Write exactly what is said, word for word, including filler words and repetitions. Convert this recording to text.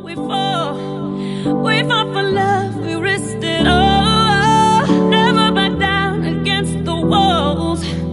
we fall. We fought for love, we risked it all. Never back down against the walls.